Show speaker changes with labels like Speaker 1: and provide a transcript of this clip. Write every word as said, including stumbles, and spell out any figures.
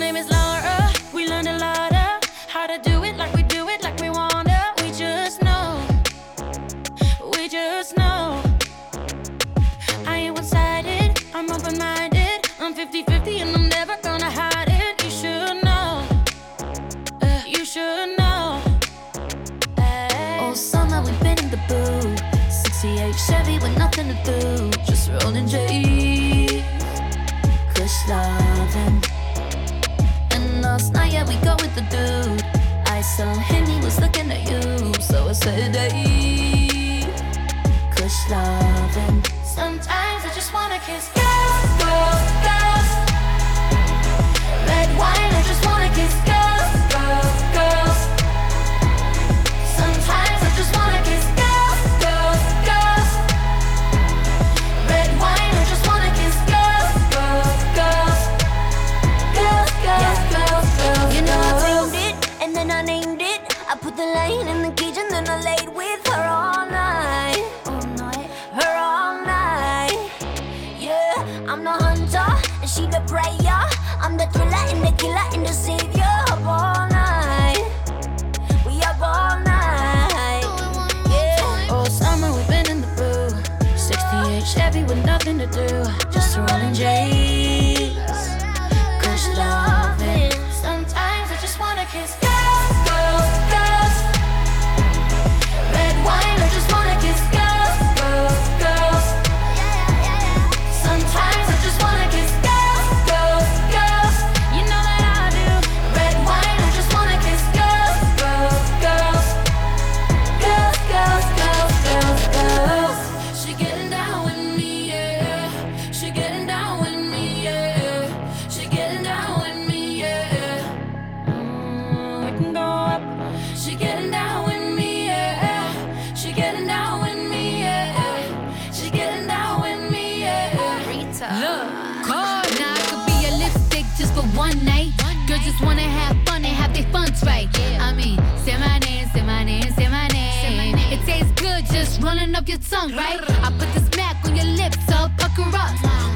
Speaker 1: name is Laura. We learned a lot of how to do it like we do it, like we wanna. We just know, we just know. I ain't one-sided, I'm open-minded. I'm fifty fifty and I'm never gonna hide it. You should know, uh, you should know. Ay.
Speaker 2: All summer we've been in the booth. sixty-eight Chevy with nothing to do, just rolling J's, kush loving. And last night, yeah, we go with the dude. I saw him, he was looking at you, so I said, hey, kush loving.
Speaker 1: Sometimes I just wanna kiss girls, girls, girls. Red wine, I just wanna kiss girls, girls, girls. Sometimes I just wanna kiss girls, girls, girls. Red wine, I just wanna kiss girls, girls, girls. Girls, girls, girls, girls.
Speaker 2: You know I framed it, and then I named it. I put the line in the cage and then I laid with her all night. All night, her all night. Yeah, I'm the hunter and she the prayer. I'm the thriller and the killer and the savior. Up all night, we up all night. Yeah.
Speaker 1: All summer we've been in the booth. sixty-eight Chevy with nothing to do, just rolling J's, kush loving. Sometimes I just wanna kiss girls, girls, girls. Red wine, I just wanna kiss girls, girls, girls. Sometimes I just wanna kiss girls, girls, girls. You know that I do. Red wine, I just wanna kiss girls, girls, girls. Girls, girls, girls, girls, girls. She getting down with me, yeah. She getting down with me, yeah. She getting down with me, yeah. Mm, we can go up. She getting down with me, yeah. She getting down with me, yeah. She getting down with me, yeah.
Speaker 3: Look, card now I could be a lipstick just for one night. Girls just wanna have fun and have their funds right. I mean, say my name, say my name, say my name. It tastes good just rolling up your tongue, right? I put the smack on your lips, so pucker up.